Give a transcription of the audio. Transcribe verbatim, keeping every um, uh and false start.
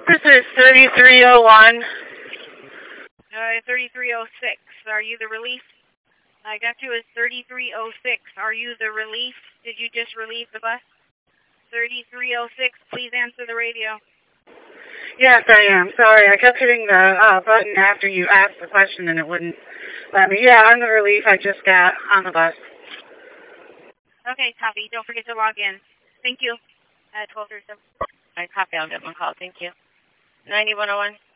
This is thirty-three oh one. Uh, thirty-three oh six. Are you the relief? I got you as thirty-three oh six. Are you the relief? Did you just relieve the bus? thirty-three oh six, please answer the radio. Yes, I am. Sorry, I kept hitting the uh, button after you asked the question and it wouldn't let me. Yeah, I'm the relief. I just got on the bus. Okay, copy. Don't forget to log in. Thank you. Uh, twelve thirty-seven. I copy. I'll get my call. Thank you. ninety-one oh one.